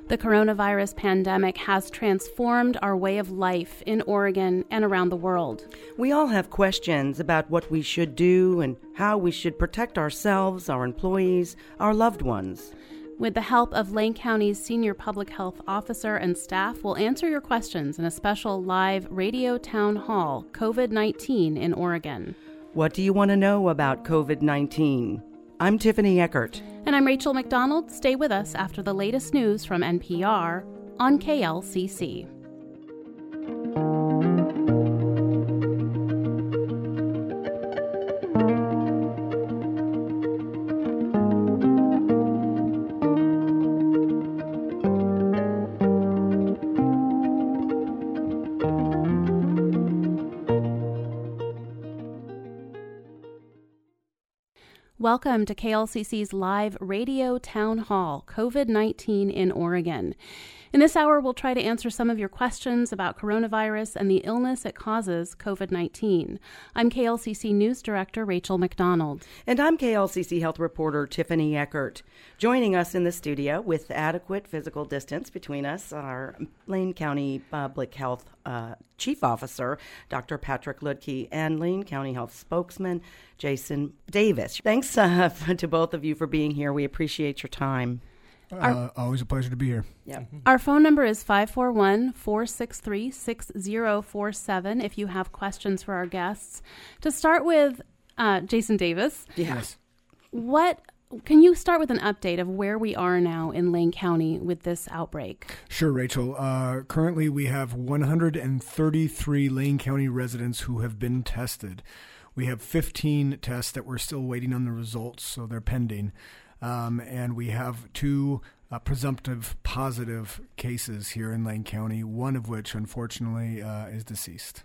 The coronavirus pandemic has transformed our way of life in Oregon and around the world. We all have questions about what we should do and how we should protect ourselves, our employees, our loved ones. With the help of Lane County's Senior Public Health Officer and staff, we'll answer your questions in a special live radio town hall, COVID-19 in Oregon. What do you want to know about COVID-19? I'm Tiffany Eckert. And I'm Rachel McDonald. Stay with us after the latest news from NPR on KLCC. Welcome to KLCC's live radio town hall, COVID-19 in Oregon. In this hour, we'll try to answer some of your questions about coronavirus and the illness it causes, COVID-19. I'm KLCC News Director Rachel McDonald. And I'm KLCC Health Reporter Tiffany Eckert. Joining us in the studio with adequate physical distance between us, our Lane County Public Health Chief Officer, Dr. Patrick Ludke, and Lane County Health Spokesman, Jason Davis. Thanks to both of you for being here. We appreciate your time. Always a pleasure to be here. Yeah. Our phone number is 541-463-6047 if you have questions for our guests. To start with, Jason Davis. Yes. Can you start with an update of where we are now in Lane County with this outbreak? Sure, Rachel. Currently, we have 133 Lane County residents who have been tested. We have 15 tests that we're still waiting on the results, so they're pending. And we have two presumptive positive cases here in Lane County, one of which, unfortunately, is deceased.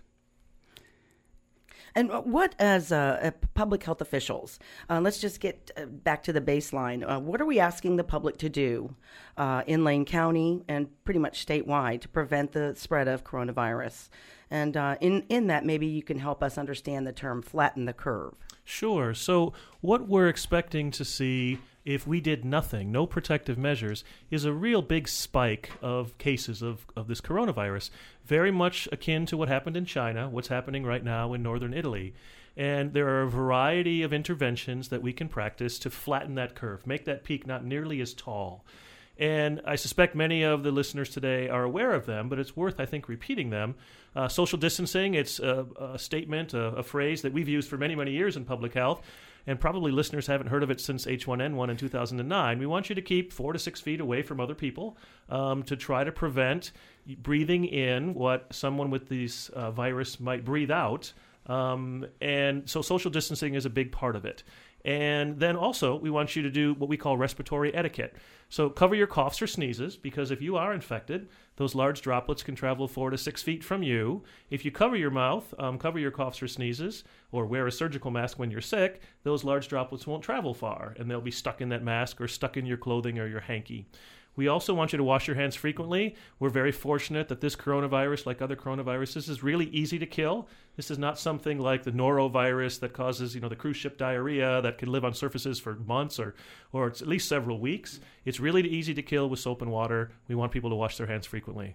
And what, as public health officials, let's just get back to the baseline. What are we asking the public to do in Lane County and pretty much statewide to prevent the spread of coronavirus? And in that, maybe you can help us understand the term flatten the curve. Sure. So what we're expecting to see if we did nothing, no protective measures, is a real big spike of cases of this coronavirus, very much akin to what happened in China, what's happening right now in northern Italy. And there are a variety of interventions that we can practice to flatten that curve, make that peak not nearly as tall. And I suspect many of the listeners today are aware of them, but it's worth, I think, repeating them. Social distancing, it's a statement, a phrase that we've used for many, many years in public health, and probably listeners haven't heard of it since H1N1 in 2009. We want you to keep 4 to 6 feet away from other people to try to prevent breathing in what someone with this virus might breathe out. And so social distancing is a big part of it. And then also, we want you to do what we call respiratory etiquette. So cover your coughs or sneezes, because if you are infected, those large droplets can travel 4 to 6 feet from you. If you cover your mouth, cover your coughs or sneezes, or wear a surgical mask when you're sick, those large droplets won't travel far, and they'll be stuck in that mask or stuck in your clothing or your hanky. We also want you to wash your hands frequently. We're very fortunate that this coronavirus, like other coronaviruses, is really easy to kill. This is not something like the norovirus that causes, the cruise ship diarrhea that can live on surfaces for months or it's at least several weeks. It's really easy to kill with soap and water. We want people to wash their hands frequently.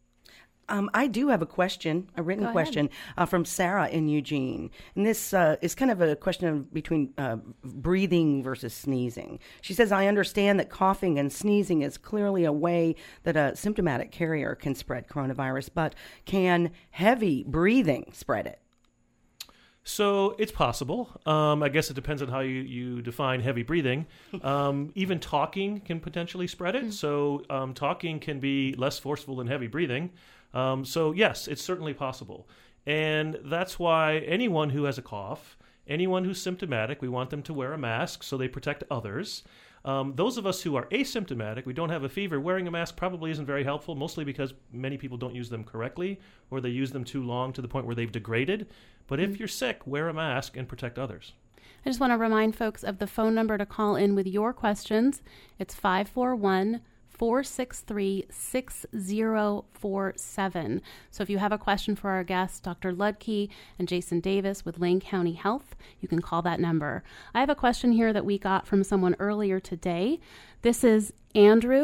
I do have a written question from Sarah in Eugene. And this is kind of a question between breathing versus sneezing. She says, I understand that coughing and sneezing is clearly a way that a symptomatic carrier can spread coronavirus, but can heavy breathing spread it? So it's possible. I guess it depends on how you define heavy breathing. Even talking can potentially spread it. So talking can be less forceful than heavy breathing. So yes, it's certainly possible. And that's why anyone who has a cough, anyone who's symptomatic, we want them to wear a mask so they protect others. Those of us who are asymptomatic, we don't have a fever, wearing a mask probably isn't very helpful, mostly because many people don't use them correctly or they use them too long to the point where they've degraded. But if you're sick, wear a mask and protect others. I just want to remind folks of the phone number to call in with your questions. It's 541-463-6047. So if you have a question for our guests, Dr. Ludke and Jason Davis with Lane County Health, you can call that number. I have a question here that we got from someone earlier today. This is Andrew.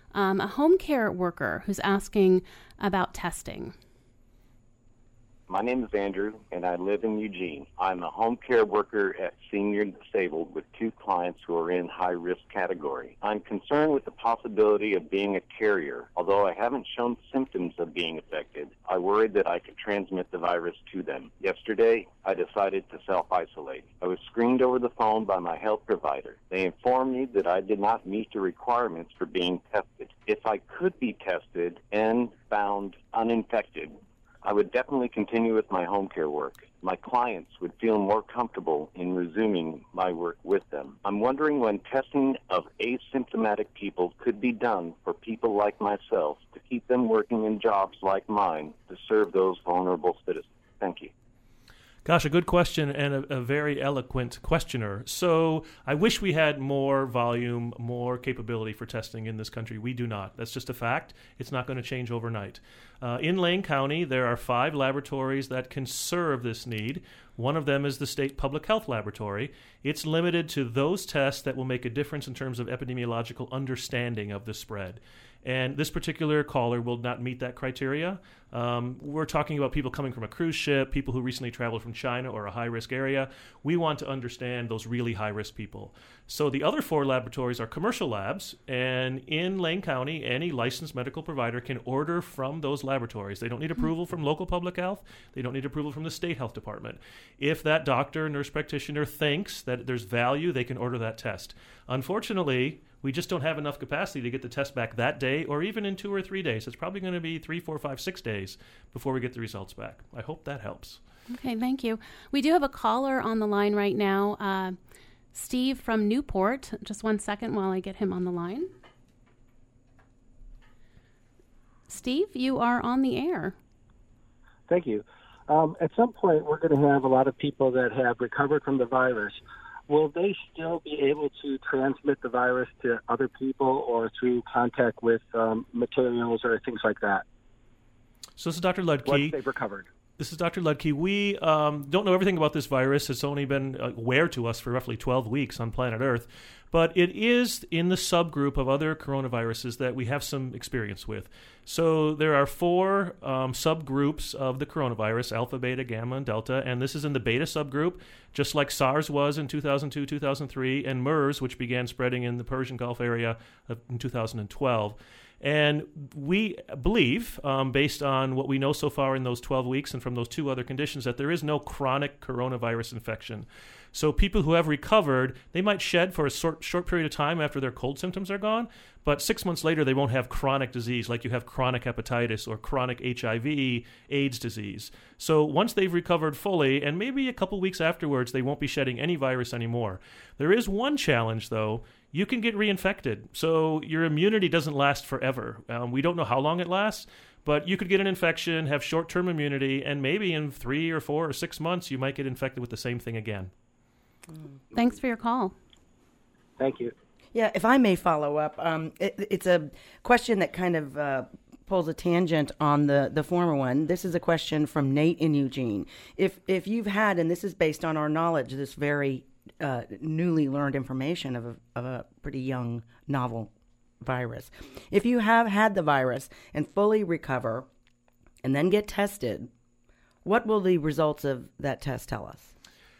a home care worker who's asking about testing. My name is Andrew, and I live in Eugene. I'm a home care worker at Senior Disabled with 2 clients who are in high-risk category. I'm concerned with the possibility of being a carrier. Although I haven't shown symptoms of being affected, I worried that I could transmit the virus to them. Yesterday, I decided to self-isolate. I was screened over the phone by my health provider. They informed me that I did not meet the requirements for being tested. If I could be tested and found uninfected, I would definitely continue with my home care work. My clients would feel more comfortable in resuming my work with them. I'm wondering when testing of asymptomatic people could be done for people like myself to keep them working in jobs like mine to serve those vulnerable citizens. Thank you. Gosh, a good question and a very eloquent questioner. So I wish we had more volume, more capability for testing in this country. We do not. That's just a fact. It's not going to change overnight. In Lane County, there are 5 laboratories that can serve this need. One of them is the State Public Health Laboratory. It's limited to those tests that will make a difference in terms of epidemiological understanding of the spread. And this particular caller will not meet that criteria. We're talking about people coming from a cruise ship, people who recently traveled from China or a high-risk area. We want to understand those really high-risk people. So the other 4 laboratories are commercial labs, and in Lane County, any licensed medical provider can order from those laboratories. They don't need approval from local public health. They don't need approval from the state health department. If that doctor, nurse practitioner thinks that there's value, they can order that test. Unfortunately, we just don't have enough capacity to get the test back that day or even in 2 or 3 days. It's probably going to be 3, 4, 5, 6 days before we get the results back. I hope that helps. Okay, thank you. We do have a caller on the line right now, Steve from Newport. Just 1 second while I get him on the line. Steve, you are on the air. Thank you. At some point, we're going to have a lot of people that have recovered from the virus. Will they still be able to transmit the virus to other people or through contact with materials or things like that? So this is Dr. Ludke. Once they've recovered. This is Dr. Ludke. We don't know everything about this virus. It's only been aware to us for roughly 12 weeks on planet Earth. But it is in the subgroup of other coronaviruses that we have some experience with. So there are 4 subgroups of the coronavirus, alpha, beta, gamma, and delta. And this is in the beta subgroup, just like SARS was in 2002, 2003, and MERS, which began spreading in the Persian Gulf area in 2012. And we believe, based on what we know so far in those 12 weeks and from those 2 other conditions, that there is no chronic coronavirus infection. So people who have recovered, they might shed for a short period of time after their cold symptoms are gone, but 6 months later they won't have chronic disease like you have chronic hepatitis or chronic HIV, AIDS disease. So once they've recovered fully, and maybe a couple weeks afterwards, they won't be shedding any virus anymore. There is one challenge, though. You can get reinfected, so your immunity doesn't last forever. We don't know how long it lasts, but you could get an infection, have short-term immunity, and maybe in 3 or 4 or 6 months you might get infected with the same thing again. Thanks for your call. Thank you. Yeah, if I may follow up, it's a question that kind of pulls a tangent on the former one. This is a question from Nate in Eugene. If you've had, and this is based on our knowledge, this very newly learned information of a pretty young novel virus. If you have had the virus and fully recover and then get tested, what will the results of that test tell us?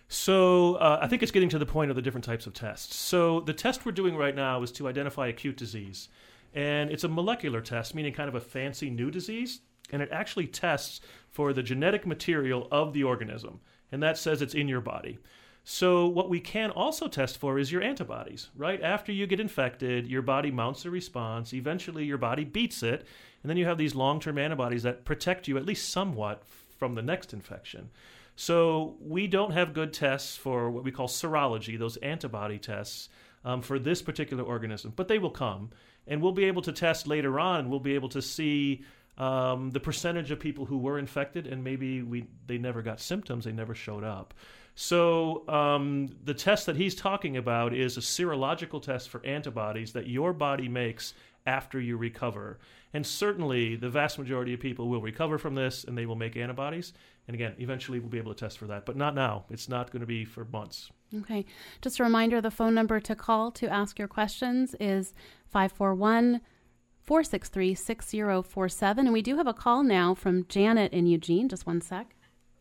So I think it's getting to the point of the different types of tests. So the test we're doing right now is to identify acute disease. And it's a molecular test, meaning kind of a fancy new disease. And it actually tests for the genetic material of the organism. And that says it's in your body. So what we can also test for is your antibodies, right? After you get infected, your body mounts a response. Eventually, your body beats it. And then you have these long-term antibodies that protect you at least somewhat from the next infection. So we don't have good tests for what we call serology, those antibody tests for this particular organism, but they will come. And we'll be able to test later on. We'll be able to see the percentage of people who were infected and maybe they never got symptoms, they never showed up. So the test that he's talking about is a serological test for antibodies that your body makes after you recover. And certainly the vast majority of people will recover from this and they will make antibodies. And again, eventually we'll be able to test for that, but not now. It's not going to be for months. Okay. Just a reminder, the phone number to call to ask your questions is 541 463-6047. And we do have a call now from Janet in Eugene. Just one sec.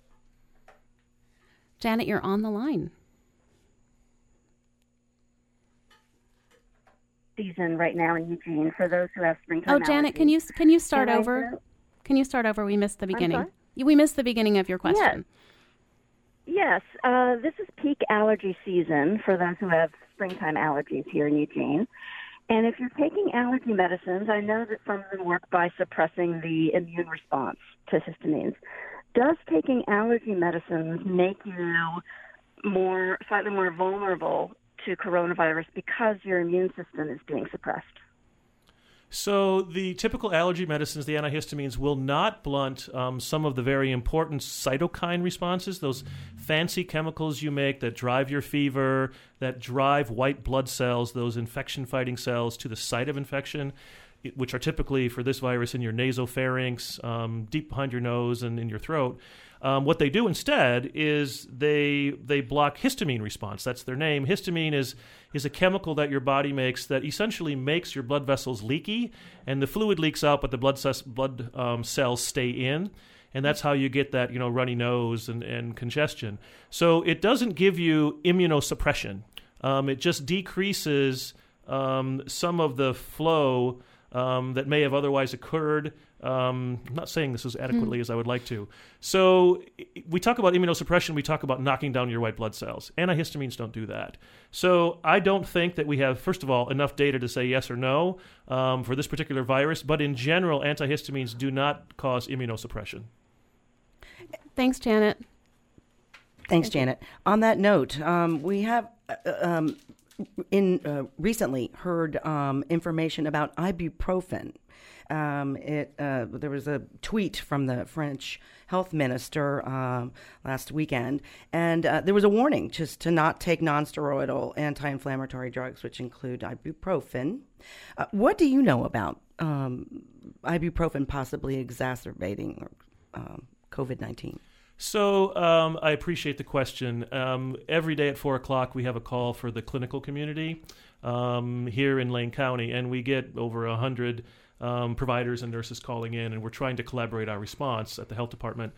Janet, you're on the line. Season right now in Eugene for those who have springtime. Oh, Janet, allergies. can you start over? Can you start over? We missed the beginning. We missed the beginning of your question. Yes. This is peak allergy season for those who have springtime allergies here in Eugene. And if you're taking allergy medicines, I know that some of them work by suppressing the immune response to histamines. Does taking allergy medicines make you slightly more vulnerable to coronavirus because your immune system is being suppressed? So the typical allergy medicines, the antihistamines, will not blunt some of the very important cytokine responses, those fancy chemicals you make that drive your fever, that drive white blood cells, those infection-fighting cells, to the site of infection, which are typically, for this virus, in your nasopharynx, deep behind your nose and in your throat. What they do instead is they block histamine response. That's their name. Histamine is a chemical that your body makes that essentially makes your blood vessels leaky, and the fluid leaks out, but the blood cells stay in. And that's how you get that, runny nose and congestion. So it doesn't give you immunosuppression. It just decreases some of the flow that may have otherwise occurred. I'm not saying this as adequately as I would like to. So we talk about immunosuppression, we talk about knocking down your white blood cells. Antihistamines don't do that. So I don't think that we have, first of all, enough data to say yes or no for this particular virus, but in general, antihistamines do not cause immunosuppression. Thanks, Janet. Thanks, Janet. On that note, we have recently heard information about ibuprofen. There was a tweet from the French health minister last weekend, and there was a warning just to not take nonsteroidal anti-inflammatory drugs, which include ibuprofen. What do you know about ibuprofen possibly exacerbating COVID-19? So I appreciate the question. Every day at 4 o'clock, we have a call for the clinical community here in Lane County, and we get over 100 providers and nurses calling in, and we're trying to collaborate our response at the health department.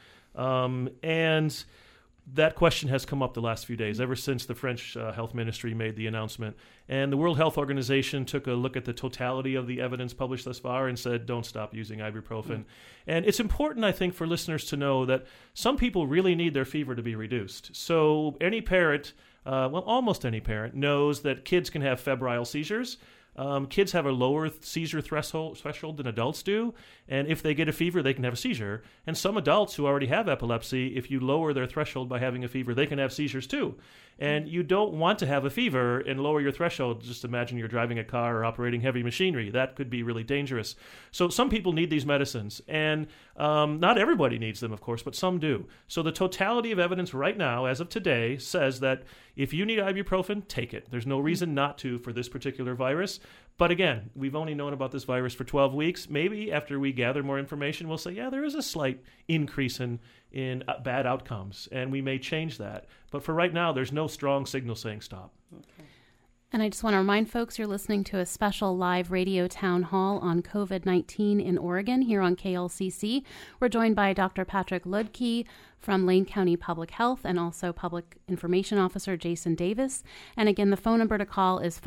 And that question has come up the last few days, ever since the French health ministry made the announcement. And the World Health Organization took a look at the totality of the evidence published thus far and said, don't stop using ibuprofen. And it's important, I think, for listeners to know that some people really need their fever to be reduced. So any parent, almost any parent, knows that kids can have febrile seizures. Kids have a lower seizure threshold than adults do, and if they get a fever, they can have a seizure. And some adults who already have epilepsy, if you lower their threshold by having a fever, they can have seizures too. And you don't want to have a fever and lower your threshold. Just imagine you're driving a car or operating heavy machinery. That could be really dangerous. So some people need these medicines, and not everybody needs them, of course, but some do. So the totality of evidence right now, as of today, says that if you need ibuprofen, take it. There's no reason not to for this particular virus. But again, we've only known about this virus for 12 weeks. Maybe after we gather more information, we'll say, yeah, there is a slight increase in bad outcomes, and we may change that. But for right now, there's no strong signal saying stop. Okay. And I just want to remind folks you're listening to a special live radio town hall on COVID-19 in Oregon here on KLCC. We're joined by Dr. Patrick Luedtke from Lane County Public Health and also Public Information Officer Jason Davis. And again, the phone number to call is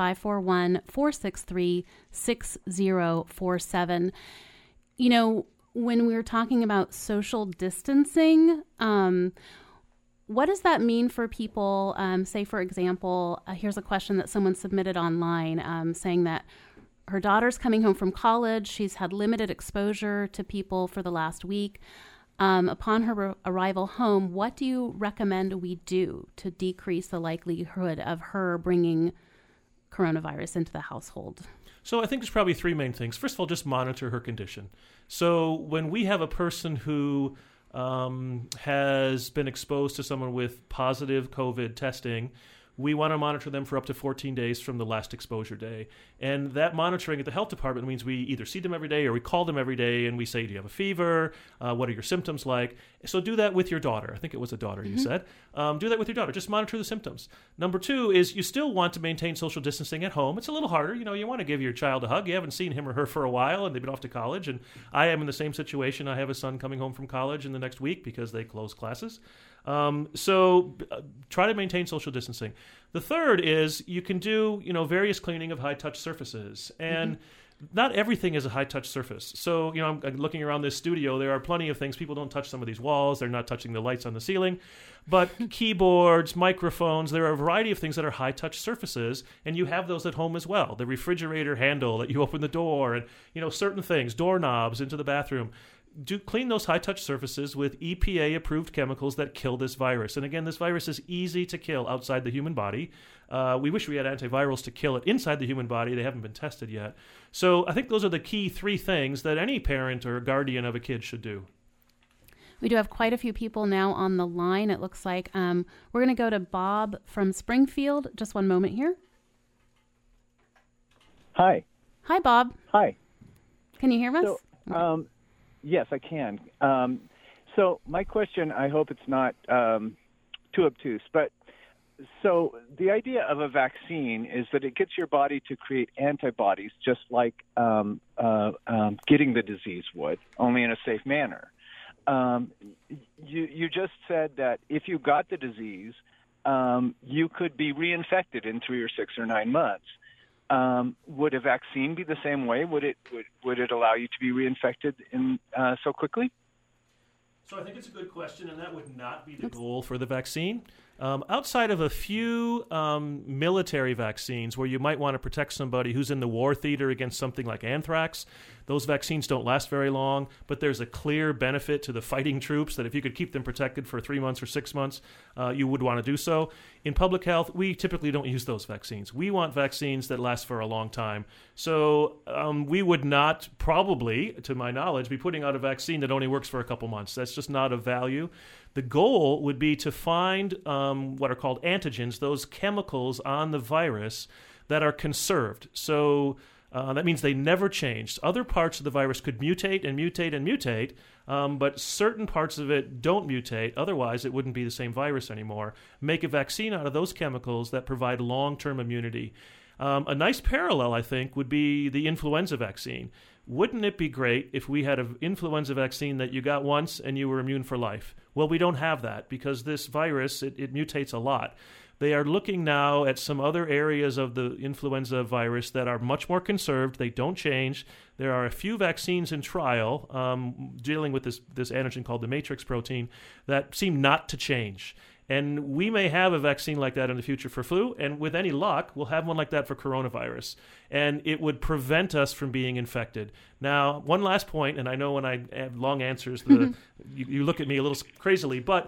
541-463-6047. You know, when we were talking about social distancing, what does that mean for people? Say, for example, here's a question that someone submitted online saying that her daughter's coming home from college. She's had limited exposure to people for the last week. Upon her arrival home, what do you recommend we do to decrease the likelihood of her bringing coronavirus into the household? So I think there's probably three main things. First of all, just monitor her condition. So when we have a person who has been exposed to someone with positive COVID testing, we want to monitor them for up to 14 days from the last exposure day. And that monitoring at the health department means we either see them every day or we call them every day and we say, do you have a fever? What are your symptoms like? So do that with your daughter. I think it was a daughter you said. Do that with your daughter. Just monitor the symptoms. Number 2 is you still want to maintain social distancing at home. It's a little harder. You want to give your child a hug. You haven't seen him or her for a while and they've been off to college. And I am in the same situation. I have a son coming home from college in the next week because they close classes. So try to maintain social distancing. The third is you can do, various cleaning of high-touch surfaces. And not everything is a high-touch surface. So, I'm looking around this studio. There are plenty of things. People don't touch some of these walls. They're not touching the lights on the ceiling. But keyboards, microphones, there are a variety of things that are high-touch surfaces, and you have those at home as well. The refrigerator handle that you open the door and, certain things, doorknobs into the bathroom. Clean those high-touch surfaces with EPA-approved chemicals that kill this virus. And again, this virus is easy to kill outside the human body. We wish we had antivirals to kill it inside the human body. They haven't been tested yet. So I think those are the key 3 things that any parent or guardian of a kid should do. We do have quite a few people now on the line, it looks like. We're going to go to Bob from Springfield. Just one moment here. Hi. Hi, Bob. Hi. Can you hear us? So, yes, I can. So my question, I hope it's not too obtuse, but so the idea of a vaccine is that it gets your body to create antibodies just like getting the disease would, only in a safe manner. You just said that if you got the disease, you could be reinfected in 3 or 6 or 9 months. Would a vaccine be the same way? Would it allow you to be reinfected so quickly? So I think it's a good question, and that would not be the goal for the vaccine. Outside of a few military vaccines where you might want to protect somebody who's in the war theater against something like anthrax, those vaccines don't last very long, but there's a clear benefit to the fighting troops that if you could keep them protected for 3 months or 6 months, you would want to do so. In public health, we typically don't use those vaccines. We want vaccines that last for a long time. So we would not probably, to my knowledge, be putting out a vaccine that only works for a couple months. That's just not of value. The goal would be to find what are called antigens, those chemicals on the virus that are conserved. So that means they never change. Other parts of the virus could mutate and mutate and mutate, but certain parts of it don't mutate. Otherwise, it wouldn't be the same virus anymore. Make a vaccine out of those chemicals that provide long-term immunity. A nice parallel, I think, would be the influenza vaccine. Wouldn't it be great if we had an influenza vaccine that you got once and you were immune for life? Well, we don't have that because this virus, it mutates a lot. They are looking now at some other areas of the influenza virus that are much more conserved. They don't change. There are a few vaccines in trial dealing with this antigen called the matrix protein that seem not to change. And we may have a vaccine like that in the future for flu, and with any luck, we'll have one like that for coronavirus. And it would prevent us from being infected. Now, one last point, and I know when I have long answers, you look at me a little crazily, but,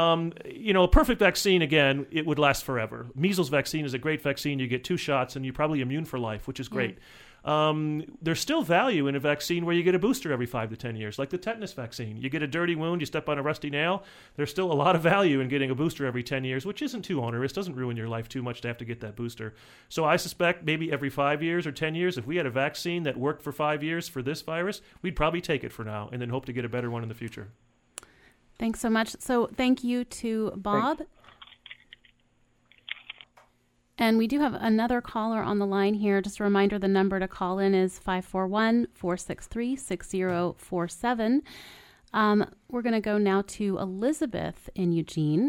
a perfect vaccine, again, it would last forever. Measles vaccine is a great vaccine. You get 2 shots, and you're probably immune for life, which is great. There's still value in a vaccine where you get a booster every 5 to 10 years, like the tetanus vaccine. You get a dirty wound, you step on a rusty nail. There's still a lot of value in getting a booster every 10 years, which isn't too onerous, doesn't ruin your life too much to have to get that booster. So I suspect maybe every 5 years or 10 years, if we had a vaccine that worked for 5 years for this virus, we'd probably take it for now and then hope to get a better one in the future. Thanks so much. So thank you to Bob. Thanks. And we do have another caller on the line here. Just a reminder, the number to call in is 541-463-6047. We're going to go now to Elizabeth in Eugene.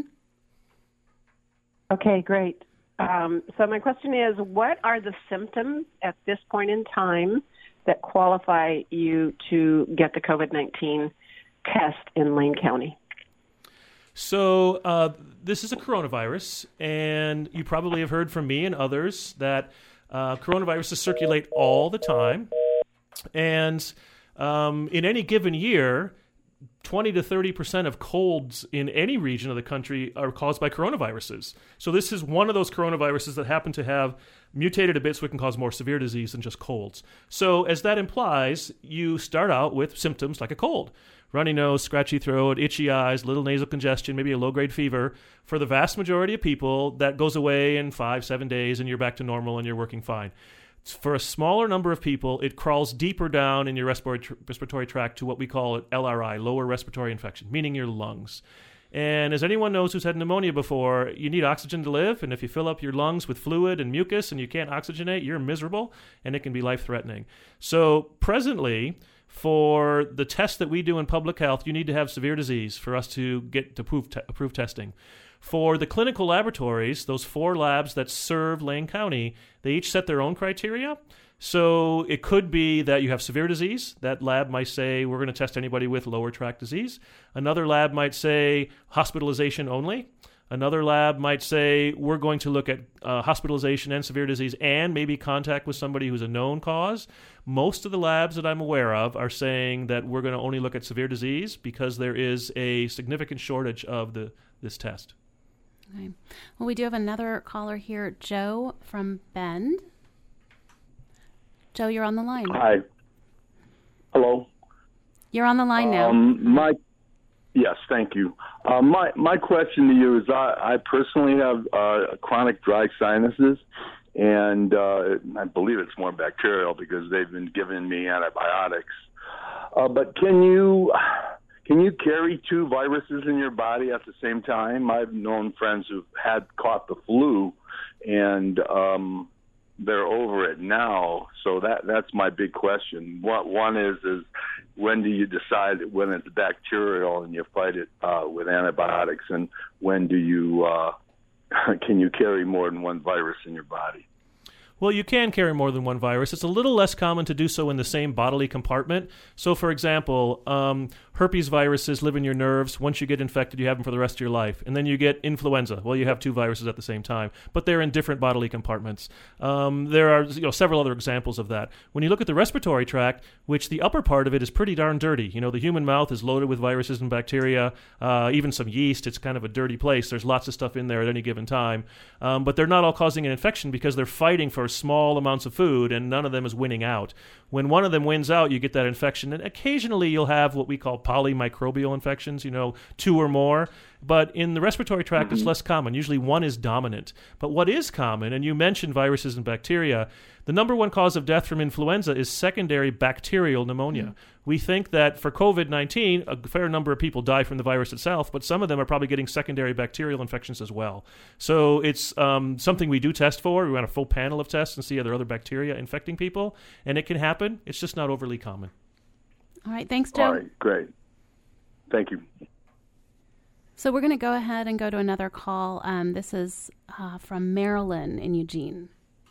Okay, great. So my question is, what are the symptoms at this point in time that qualify you to get the COVID-19 test in Lane County? So this is a coronavirus, and you probably have heard from me and others that coronaviruses circulate all the time. And in any given year, 20 to 30% of colds in any region of the country are caused by coronaviruses. So this is one of those coronaviruses that happen to have mutated a bit so it can cause more severe disease than just colds. So as that implies, you start out with symptoms like a cold. runny nose, scratchy throat, itchy eyes, little nasal congestion, maybe a low-grade fever. For the vast majority of people, that goes away in 5-7 days and you're back to normal and you're working fine. For a smaller number of people, it crawls deeper down in your respiratory tract to what we call LRI, lower respiratory infection, meaning your lungs. And as anyone knows who's had pneumonia before, you need oxygen to live. And if you fill up your lungs with fluid and mucus and you can't oxygenate, you're miserable and it can be life-threatening. So presently, for the test that we do in public health, you need to have severe disease for us to get to approve testing. For the clinical laboratories, those 4 labs that serve Lane County, they each set their own criteria. So it could be that you have severe disease. That lab might say, we're going to test anybody with lower tract disease. Another lab might say hospitalization only. Another lab might say, we're going to look at hospitalization and severe disease and maybe contact with somebody who's a known cause. Most of the labs that I'm aware of are saying that we're going to only look at severe disease because there is a significant shortage of this test. Okay. Well, we do have another caller here, Joe from Bend. Joe, you're on the line. Hi. Hello. You're on the line now. Yes, thank you. My question to you is I personally have chronic dry sinuses, and I believe it's more bacterial because they've been giving me antibiotics. But can you carry 2 viruses in your body at the same time? I've known friends who've caught the flu, and they're over it now. So that's my big question. One is when do you decide when it's bacterial and you fight it with antibiotics, and when do you can you carry more than 1 virus in your body? Well, you can carry more than 1 virus. It's a little less common to do so in the same bodily compartment. So, for example, herpes viruses live in your nerves. Once you get infected, you have them for the rest of your life. And then you get influenza. Well, you have 2 viruses at the same time, but they're in different bodily compartments. There are several other examples of that. When you look at the respiratory tract, which the upper part of it is pretty darn dirty. The human mouth is loaded with viruses and bacteria, even some yeast. It's kind of a dirty place. There's lots of stuff in there at any given time. But they're not all causing an infection because they're fighting for small amounts of food, and none of them is winning out. When one of them wins out, you get that infection, and occasionally you'll have what we call polymicrobial infections, 2 or more. But in the respiratory tract, it's less common. Usually 1 is dominant. But what is common, and you mentioned viruses and bacteria, the number 1 cause of death from influenza is secondary bacterial pneumonia. We think that for COVID-19, a fair number of people die from the virus itself, but some of them are probably getting secondary bacterial infections as well. So it's something we do test for. We run a full panel of tests and see are there other bacteria infecting people, and it can happen. It's just not overly common. All right. Thanks, Joe. All right. Great. Thank you. So we're going to go ahead and go to another call. This is from Marilyn in Eugene.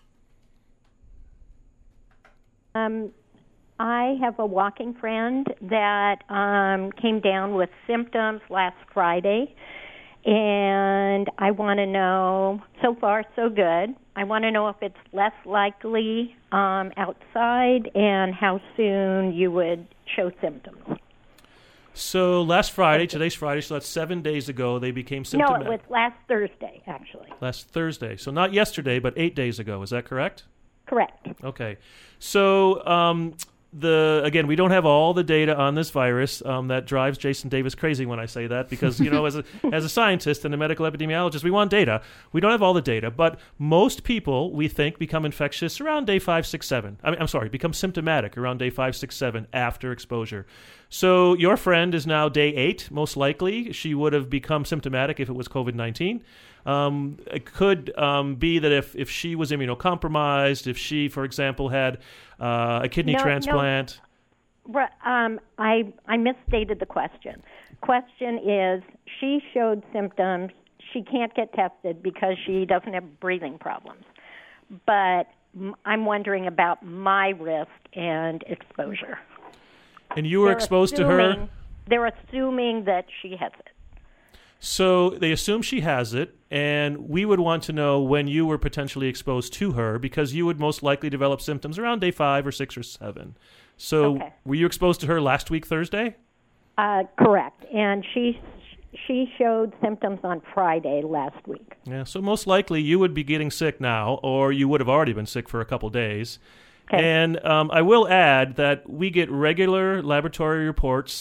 I have a walking friend that came down with symptoms last Friday, and I want to know, so far so good, I want to know if it's less likely outside and how soon you would show symptoms. So last Friday, today's Friday, so that's 7 days ago, they became symptomatic. No, it was last Thursday, actually. Last Thursday. So not yesterday, but 8 days ago. Is that correct? Correct. Okay. So again, we don't have all the data on this virus. That drives Jason Davis crazy when I say that because, as a scientist and a medical epidemiologist, we want data. We don't have all the data, but most people, we think, become infectious around day 5, 6, 7. Become symptomatic around day 5, 6, 7 after exposure. So your friend is now day 8, most likely. She would have become symptomatic if it was COVID-19. It could be that if she was immunocompromised, if she, for example, had a kidney transplant. No. I misstated the question. Question is, she showed symptoms. She can't get tested because she doesn't have breathing problems. But I'm wondering about my risk and exposure. And you were exposed to her? They're assuming that she has it. So they assume she has it, and we would want to know when you were potentially exposed to her because you would most likely develop symptoms around day 5 or 6 or 7. So Were you exposed to her last week, Thursday? Correct. And she showed symptoms on Friday last week. Yeah, so most likely you would be getting sick now, or you would have already been sick for a couple days. Okay. And I will add that we get regular laboratory reports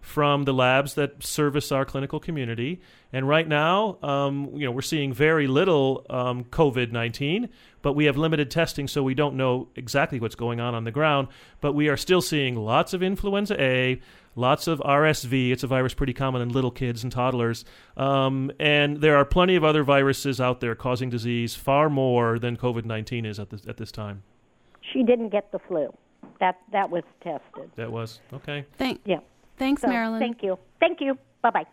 from the labs that service our clinical community. And right now, we're seeing very little COVID-19, but we have limited testing, so we don't know exactly what's going on the ground. But we are still seeing lots of influenza A, lots of RSV. It's a virus pretty common in little kids and toddlers. And there are plenty of other viruses out there causing disease, far more than COVID-19 is at this time. She didn't get the flu. That was tested. That was? Okay. Thanks, Marilyn. Thank you. Thank you. Bye-bye.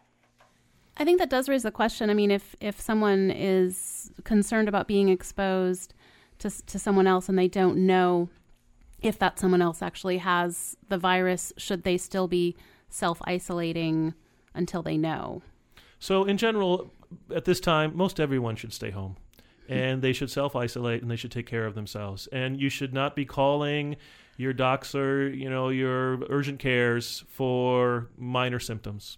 I think that does raise the question. I mean, if someone is concerned about being exposed to someone else and they don't know if that someone else actually has the virus, should they still be self-isolating until they know? So in general, at this time, most everyone should stay home. And they should self-isolate and they should take care of themselves. And you should not be calling your docs or, your urgent cares for minor symptoms.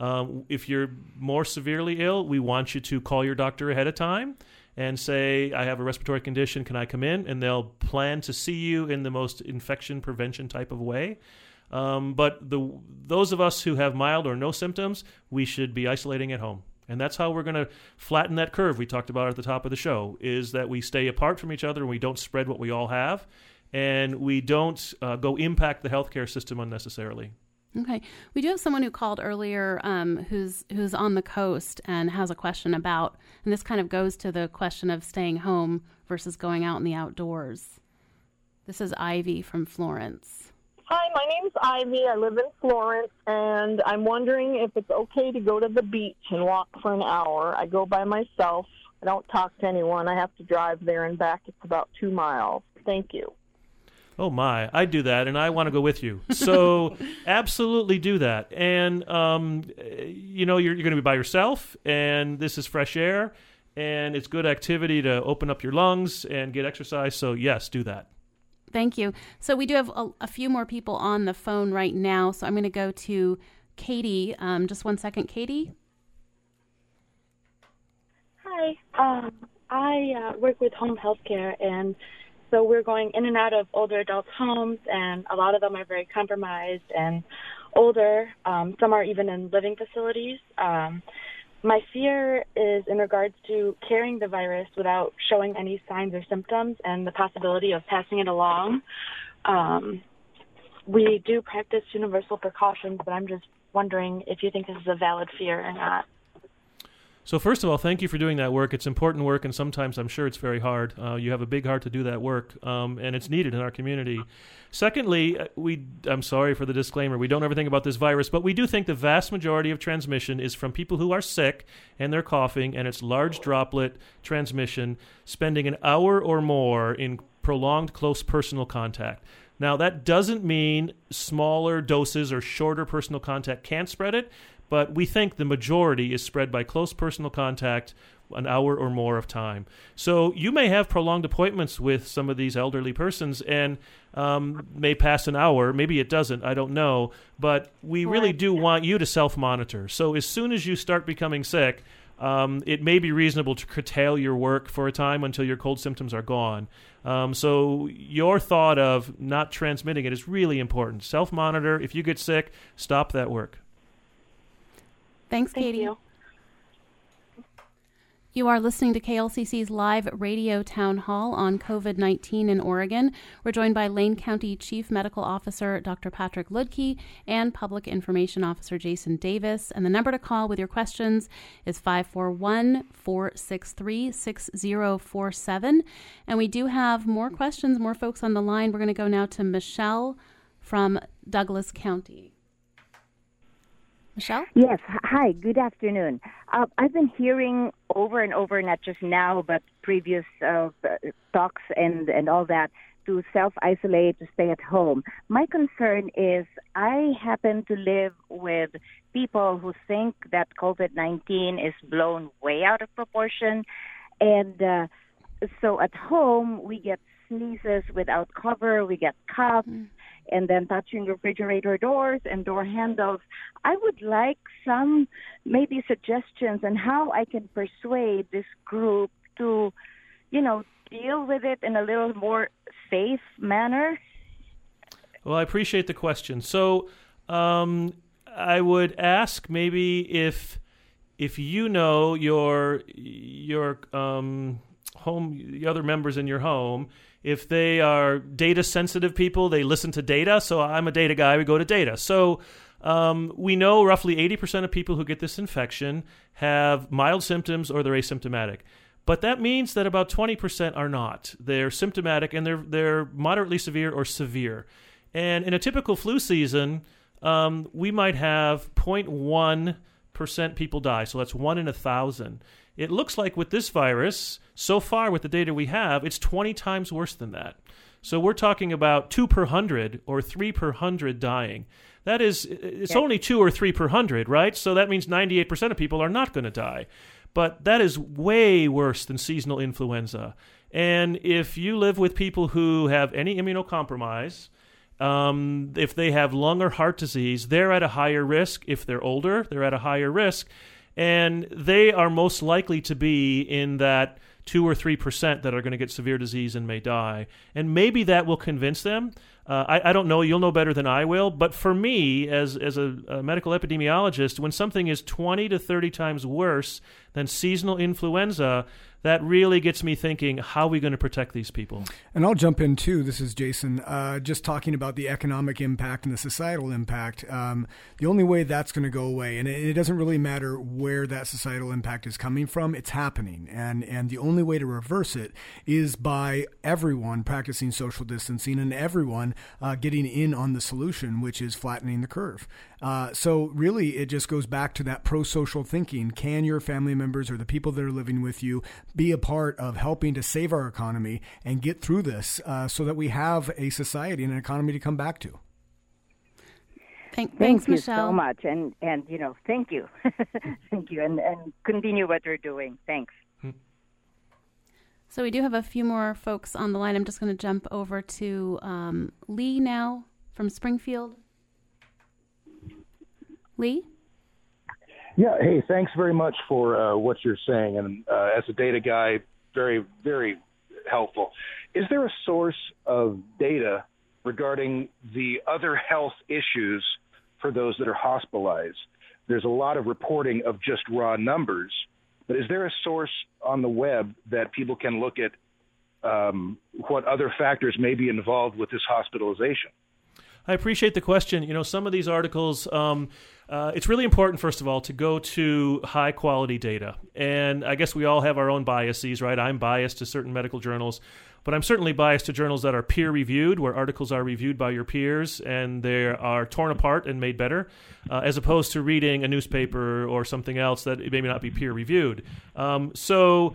If you're more severely ill, we want you to call your doctor ahead of time and say, I have a respiratory condition, can I come in? And they'll plan to see you in the most infection prevention type of way. But those of us who have mild or no symptoms, we should be isolating at home. And that's how we're going to flatten that curve we talked about at the top of the show, is that we stay apart from each other and we don't spread what we all have, and we don't go impact the healthcare system unnecessarily. Okay. We do have someone who called earlier who's on the coast and has a question about, and this kind of goes to the question of staying home versus going out in the outdoors. This is Ivy from Florence. Hi, my name's Ivy. I live in Florence, and I'm wondering if it's okay to go to the beach and walk for an hour. I go by myself. I don't talk to anyone. I have to drive there and back. It's about 2 miles. Thank you. Oh, my. I do that, and I want to go with you. So absolutely do that. And, you're going to be by yourself, and this is fresh air, and it's good activity to open up your lungs and get exercise. So, yes, do that. Thank you. So we do have a few more people on the phone right now. So I'm going to go to Katie. Just 1 second, Katie. Hi. I work with home health care, and so we're going in and out of older adults' homes, and a lot of them are very compromised and older. Some are even in living facilities. My fear is in regards to carrying the virus without showing any signs or symptoms and the possibility of passing it along. We do practice universal precautions, but I'm just wondering if you think this is a valid fear or not. So first of all, thank you for doing that work. It's important work, and sometimes I'm sure it's very hard. You have a big heart to do that work, and it's needed in our community. Secondly, I'm sorry for the disclaimer. We don't know everything about this virus, but we do think the vast majority of transmission is from people who are sick and they're coughing, and it's large droplet transmission, spending an hour or more in prolonged close personal contact. Now, that doesn't mean smaller doses or shorter personal contact can't spread it, but we think the majority is spread by close personal contact, an hour or more of time. So you may have prolonged appointments with some of these elderly persons and may pass an hour. Maybe it doesn't. I don't know. But we really do want you to self-monitor. So as soon as you start becoming sick, it may be reasonable to curtail your work for a time until your cold symptoms are gone. So your thought of not transmitting it is really important. Self-monitor. If you get sick, stop that work. Thanks, Katie. Thank you. You are listening to KLCC's live radio town hall on COVID-19 in Oregon. We're joined by Lane County Chief Medical Officer Dr. Patrick Luedtke and Public Information Officer Jason Davis. And the number to call with your questions is 541-463-6047. And we do have more questions, more folks on the line. We're going to go now to Michelle from Douglas County. Michelle? Yes. Hi, good afternoon. I've been hearing over and over, not just now, but previous talks and all that, to self-isolate, to stay at home. My concern is I happen to live with people who think that COVID-19 is blown way out of proportion. And so at home, we get sneezes without cover, we get coughs, and then touching refrigerator doors and door handles. I would like some maybe suggestions on how I can persuade this group to, deal with it in a little more safe manner. Well, I appreciate the question. So I would ask maybe if you know your home, the other members in your home, if they are data sensitive people, they listen to data. So I'm a data guy, we go to data. So we know roughly 80% of people who get this infection have mild symptoms or they're asymptomatic. But that means that about 20% are not. They're symptomatic and they're moderately severe or severe. And in a typical flu season, we might have 0.1% people die. So that's 1 in 1,000. It looks like with this virus, so far with the data we have, it's 20 times worse than that. So we're talking about 2 per 100 or 3 per 100 dying. That is, it's only 2 or 3 per 100, right? So that means 98% of people are not going to die. But that is way worse than seasonal influenza. And if you live with people who have any immunocompromise, if they have lung or heart disease, they're at a higher risk. If they're older, they're at a higher risk. And they are most likely to be in that 2 or 3% that are going to get severe disease and may die. And maybe that will convince them. I don't know. You'll know better than I will. But for me, as a medical epidemiologist, when something is 20 to 30 times worse than seasonal influenza, that really gets me thinking, how are we going to protect these people? And I'll jump in too. This is Jason. Just talking about the economic impact and the societal impact. The only way that's going to go away, and it doesn't really matter where that societal impact is coming from, it's happening. And the only way to reverse it is by everyone practicing social distancing and everyone getting in on the solution, which is flattening the curve. So really, it just goes back to that pro-social thinking. Can your family members or the people that are living with you be a part of helping to save our economy and get through this so that we have a society and an economy to come back to? Thank Thanks, you Michelle. so much. And thank you. Thank you. And continue what you're doing. Thanks. So we do have a few more folks on the line. I'm just going to jump over to Lee now from Springfield. Lee? Yeah, hey, thanks very much for what you're saying. And as a data guy, very, very helpful. Is there a source of data regarding the other health issues for those that are hospitalized? There's a lot of reporting of just raw numbers, but is there a source on the web that people can look at what other factors may be involved with this hospitalization? I appreciate the question. You know, some of these articles, it's really important, first of all, to go to high-quality data. And I guess we all have our own biases, right? I'm biased to certain medical journals, but I'm certainly biased to journals that are peer-reviewed, where articles are reviewed by your peers and they are torn apart and made better, as opposed to reading a newspaper or something else that may not be peer-reviewed. So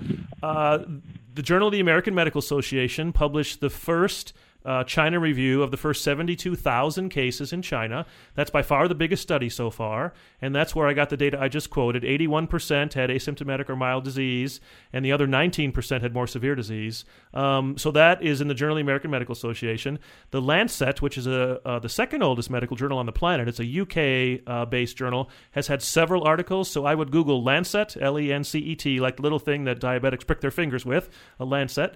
the Journal of the American Medical Association published the first China review of the first 72,000 cases in China. That's by far the biggest study so far, and that's where I got the data I just quoted. 81% had asymptomatic or mild disease, and the other 19% had more severe disease. So that is in the Journal of the American Medical Association. The Lancet, which is the second oldest medical journal on the planet, it's a UK-based journal, has had several articles. So I would Google Lancet, L-E-N-C-E-T, like the little thing that diabetics prick their fingers with, a Lancet.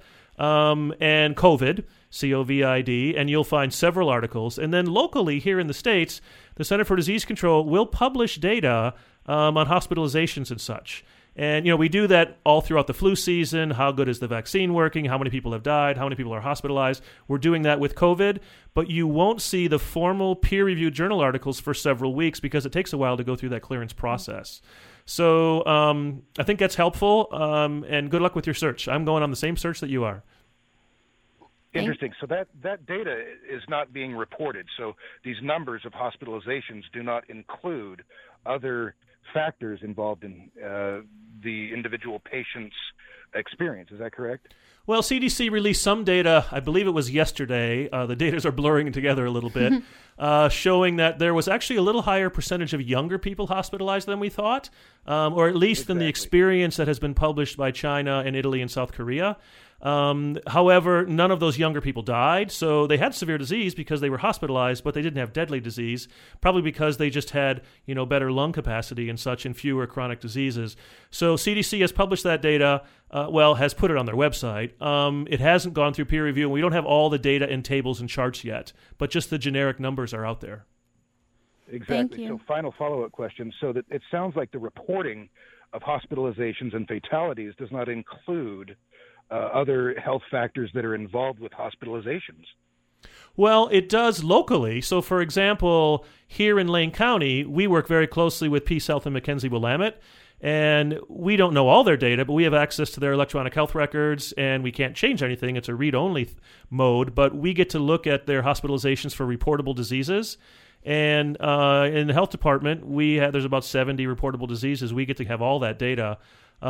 And COVID, COVID, and you'll find several articles. And then locally here in the States, the Center for Disease Control will publish data on hospitalizations and such. And, you know, we do that all throughout the flu season. How good is the vaccine working? How many people have died? How many people are hospitalized? We're doing that with COVID, but you won't see the formal peer-reviewed journal articles for several weeks because it takes a while to go through that clearance process. So I think that's helpful, and good luck with your search. I'm going on the same search that you are. Interesting. So that data is not being reported. So these numbers of hospitalizations do not include other factors involved in the individual patient's experience. Is that correct? Well, CDC released some data, I believe it was yesterday, the data are blurring together a little bit, showing that there was actually a little higher percentage of younger people hospitalized than we thought, or at least than the experience that has been published by China and Italy and South Korea. However, none of those younger people died, so they had severe disease because they were hospitalized, but they didn't have deadly disease, probably because they just had, you know, better lung capacity and such and fewer chronic diseases. So CDC has published that data, has put it on their website. It hasn't gone through peer review, and we don't have all the data in tables and charts yet, but just the generic numbers are out there. Exactly. Thank you. So final follow-up question. So that it sounds like the reporting of hospitalizations and fatalities does not include other health factors that are involved with hospitalizations. Well, it does locally. So, for example, here in Lane County, we work very closely with Peace Health and Mackenzie Willamette, and we don't know all their data, but we have access to their electronic health records, and we can't change anything. It's a read-only mode, but we get to look at their hospitalizations for reportable diseases. And in the health department, there's about 70 reportable diseases. We get to have all that data.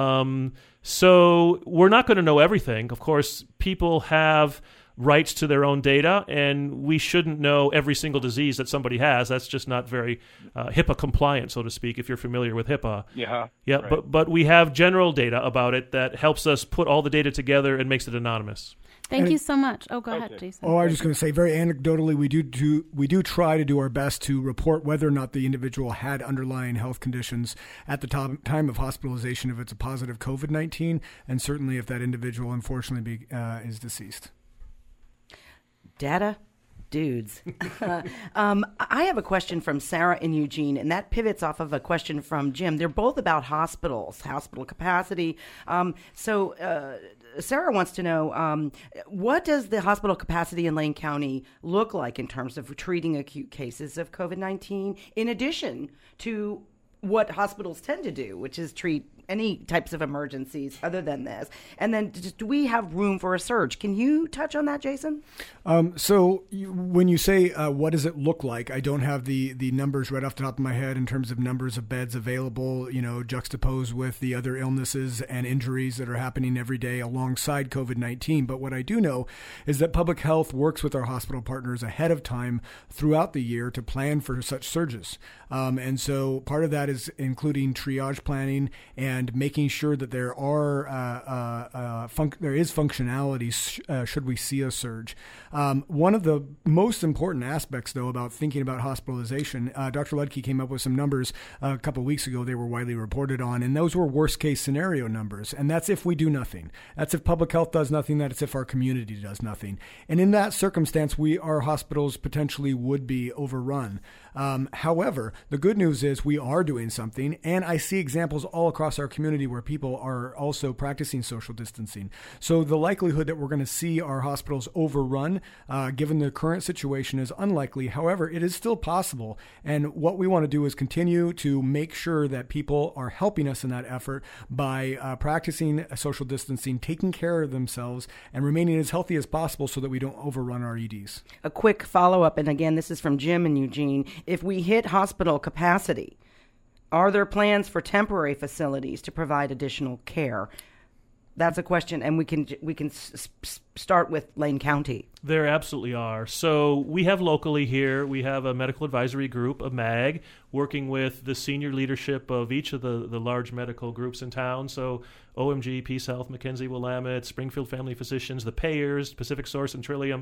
So we're not going to know everything. Of course, people have rights to their own data, and we shouldn't know every single disease that somebody has. That's just not very HIPAA compliant, so to speak, if you're familiar with HIPAA. Yeah. Right. But we have general data about it that helps us put all the data together and makes it anonymous. Thank you so much. Oh, go ahead, Jason. Oh, I was just going to say, very anecdotally, we do try to do our best to report whether or not the individual had underlying health conditions at the time of hospitalization if it's a positive COVID-19, and certainly if that individual, unfortunately, is deceased. Data dudes. I have a question from Sarah in Eugene, and that pivots off of a question from Jim. They're both about hospitals, hospital capacity. So Sarah wants to know, what does the hospital capacity in Lane County look like in terms of treating acute cases of COVID-19, in addition to what hospitals tend to do, which is treat any types of emergencies other than this? And then do we have room for a surge? Can you touch on that, Jason? When you say what does it look like, I don't have the numbers right off the top of my head in terms of numbers of beds available, juxtaposed with the other illnesses and injuries that are happening every day alongside COVID-19. But what I do know is that public health works with our hospital partners ahead of time throughout the year to plan for such surges. And so part of that is including triage planning and making sure that there is functionality should we see a surge. One of the most important aspects, though, about thinking about hospitalization, Dr. Ludke came up with some numbers a couple of weeks ago. They were widely reported on, and those were worst-case scenario numbers. And that's if we do nothing. That's if public health does nothing. That's if our community does nothing. And in that circumstance, our hospitals potentially would be overrun. However, the good news is we are doing something, and I see examples all across our community where people are also practicing social distancing. So the likelihood that we're going to see our hospitals overrun, given the current situation, is unlikely. However, it is still possible, and what we want to do is continue to make sure that people are helping us in that effort by practicing social distancing, taking care of themselves, and remaining as healthy as possible so that we don't overrun our EDs. A quick follow-up, and again, this is from Jim in Eugene. If we hit hospital capacity, are there plans for temporary facilities to provide additional care? That's a question, and we can start with Lane County. There absolutely are. So we have locally here, we have a medical advisory group, a MAG, working with the senior leadership of each of the large medical groups in town. So OMG, Peace Health, Mackenzie Willamette, Springfield Family Physicians, the payers, Pacific Source, and Trillium.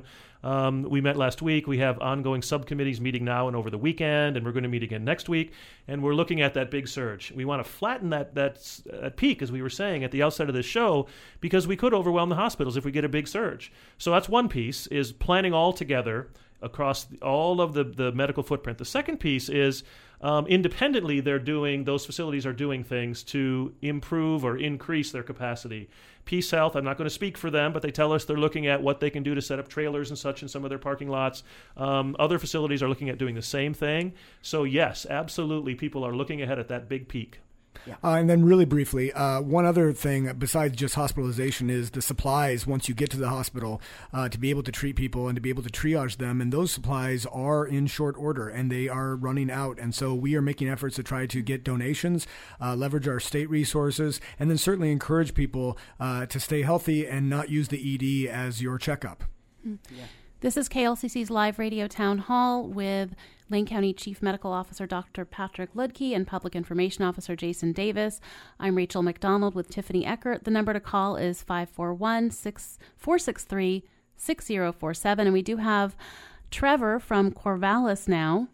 We met last week. We have ongoing subcommittees meeting now and over the weekend, and we're going to meet again next week. And we're looking at that big surge. We want to flatten that peak, as we were saying at the outset of this show, because we could overwhelm the hospitals if we get a big surge. So that's one piece, is planning all together across all of the medical footprint. The second piece is independently those facilities are doing things to improve or increase their capacity. Peace Health, I'm not going to speak for them, but they tell us they're looking at what they can do to set up trailers and such in some of their parking lots. Other facilities are looking at doing the same thing. So yes, absolutely, people are looking ahead at that big peak. Yeah. And then really briefly, one other thing besides just hospitalization is the supplies once you get to the hospital to be able to treat people and to be able to triage them. And those supplies are in short order and they are running out. And so we are making efforts to try to get donations, leverage our state resources, and then certainly encourage people to stay healthy and not use the ED as your checkup. Mm-hmm. Yeah. This is KLCC's Live Radio Town Hall with Lane County Chief Medical Officer Dr. Patrick Ludke and Public Information Officer Jason Davis. I'm Rachel McDonald with Tiffany Eckert. The number to call is 541-463-6047. And we do have Trevor from Corvallis now.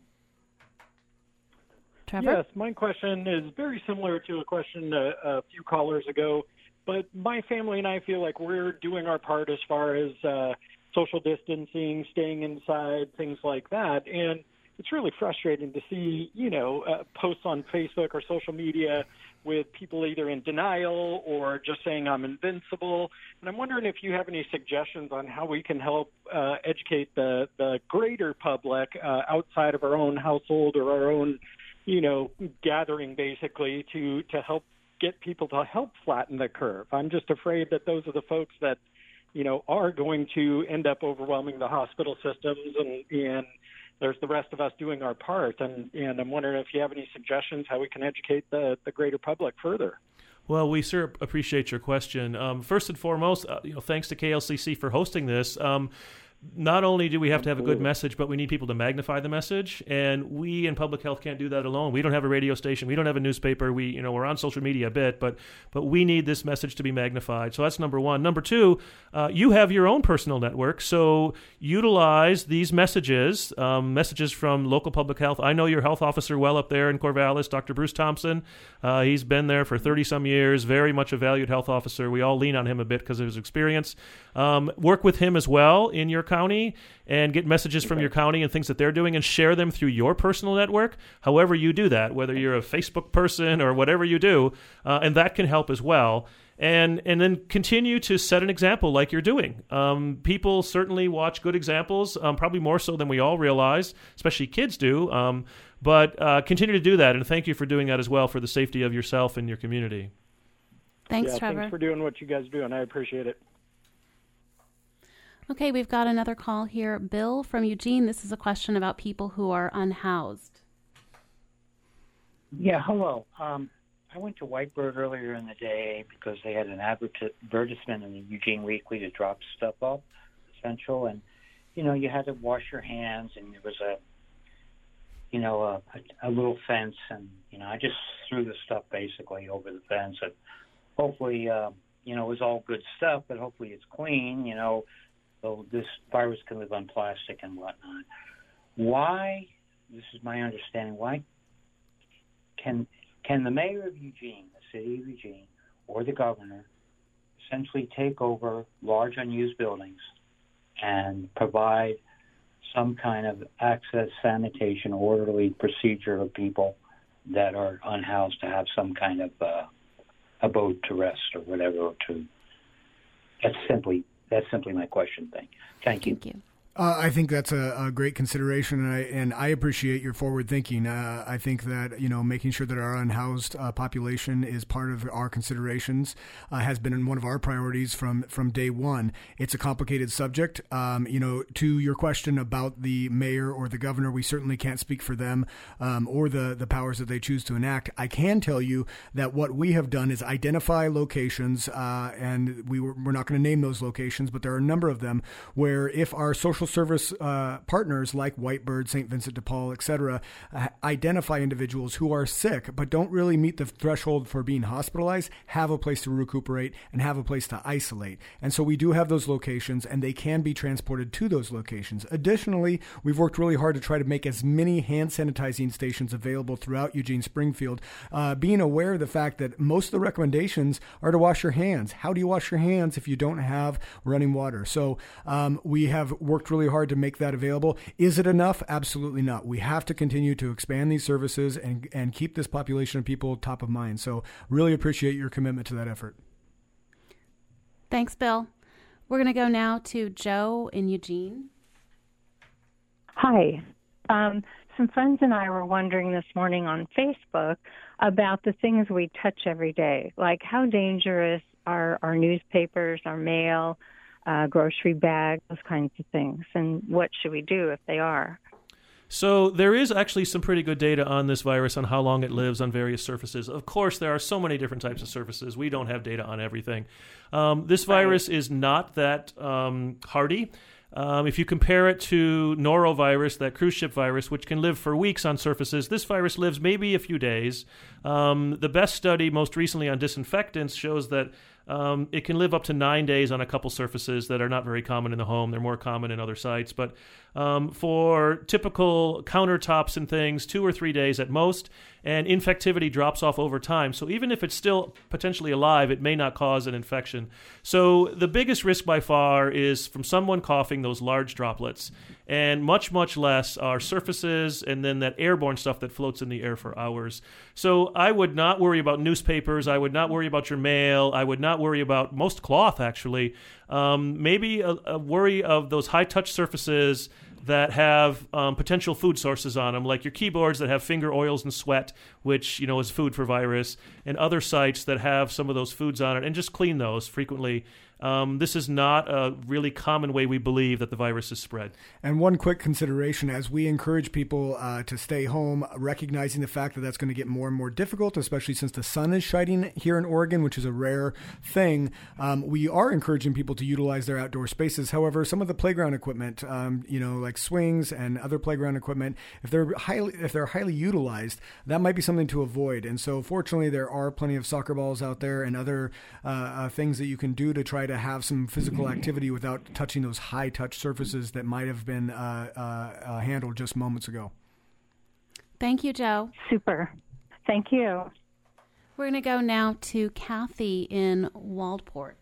Trevor? Yes, my question is very similar to a question a few callers ago, but my family and I feel like we're doing our part as far as social distancing, staying inside, things like that. And it's really frustrating to see, posts on Facebook or social media with people either in denial or just saying I'm invincible. And I'm wondering if you have any suggestions on how we can help educate the greater public outside of our own household or our own, gathering, basically, to help get people to help flatten the curve. I'm just afraid that those are the folks that, are going to end up overwhelming the hospital systems, and there's the rest of us doing our part. And I'm wondering if you have any suggestions how we can educate the greater public further. Well, we sure appreciate your question. First and foremost, thanks to KLCC for hosting this. Not only do we have to have a good message, but we need people to magnify the message. And we in public health can't do that alone. We don't have a radio station. We don't have a newspaper. We're on social media a bit, but we need this message to be magnified. So that's number one. Number two, you have your own personal network. So utilize these messages, messages from local public health. I know your health officer well up there in Corvallis, Dr. Bruce Thompson. He's been there for 30-some years, very much a valued health officer. We all lean on him a bit because of his experience. Work with him as well in your county and get messages from your county and things that they're doing and share them through your personal network, however you do that, whether you're a Facebook person or whatever you do, and that can help as well. And then continue to set an example like you're doing. People certainly watch good examples, probably more so than we all realize, especially kids do, but continue to do that, and thank you for doing that as well for the safety of yourself and your community. Thanks, Trevor. Thanks for doing what you guys do, and I appreciate it. Okay, we've got another call here. Bill from Eugene. This is a question about people who are unhoused. Yeah, hello. I went to Whitebird earlier in the day because they had an advertisement in the Eugene Weekly to drop stuff up, essential, and you had to wash your hands, and there was a little fence, and I just threw the stuff basically over the fence, and hopefully it was all good stuff, but hopefully it's clean, so this virus can live on plastic and whatnot. Why? This is my understanding. Why can the mayor of Eugene, the city of Eugene, or the governor essentially take over large unused buildings and provide some kind of access, sanitation, orderly procedure of people that are unhoused to have some kind of abode to rest or whatever? That's simply my question. Thank you. Thank you. I think that's a great consideration, and I appreciate your forward thinking. I think that making sure that our unhoused population is part of our considerations has been one of our priorities from day one. It's a complicated subject. To your question about the mayor or the governor, we certainly can't speak for them or the powers that they choose to enact. I can tell you that what we have done is identify locations, and we're not going to name those locations, but there are a number of them where if our social service partners like Whitebird, St. Vincent de Paul, etc., identify individuals who are sick but don't really meet the threshold for being hospitalized, have a place to recuperate, and have a place to isolate. And so we do have those locations, and they can be transported to those locations. Additionally, we've worked really hard to try to make as many hand sanitizing stations available throughout Eugene Springfield, being aware of the fact that most of the recommendations are to wash your hands. How do you wash your hands if you don't have running water? So we have worked really hard to make that available. Is it enough? Absolutely not. We have to continue to expand these services and keep this population of people top of mind. So really appreciate your commitment to that effort. Thanks, Bill. We're going to go now to Joe in Eugene. Hi. Some friends and I were wondering this morning on Facebook about the things we touch every day, like how dangerous are our newspapers, our mail, grocery bags, those kinds of things, and what should we do if they are? So there is actually some pretty good data on this virus, on how long it lives on various surfaces. Of course, there are so many different types of surfaces. We don't have data on everything. This virus is not that hardy. If you compare it to norovirus, that cruise ship virus, which can live for weeks on surfaces, this virus lives maybe a few days. The best study most recently on disinfectants shows that it can live up to 9 days on a couple surfaces that are not very common in the home. They're more common in other sites. But for typical countertops and things, 2 or 3 days at most, and infectivity drops off over time. So even if it's still potentially alive, it may not cause an infection. So the biggest risk by far is from someone coughing those large droplets, and much, much less are surfaces and then that airborne stuff that floats in the air for hours. So I would not worry about newspapers. I would not worry about your mail. I would not worry about most cloth, actually. Maybe a worry of those high-touch surfaces that have potential food sources on them, like your keyboards that have finger oils and sweat, which is food for virus, and other sites that have some of those foods on it, and just clean those frequently. This is not a really common way we believe that the virus is spread. And one quick consideration, as we encourage people to stay home, recognizing the fact that that's going to get more and more difficult, especially since the sun is shining here in Oregon, which is a rare thing, we are encouraging people to utilize their outdoor spaces. However, some of the playground equipment, like swings and other playground equipment, if they're highly utilized, that might be something to avoid. And so fortunately, there are plenty of soccer balls out there and other things that you can do to try to have some physical activity without touching those high touch surfaces that might have been handled just moments ago. Thank you, Joe. Super. Thank you. We're going to go now to Kathy in Waldport.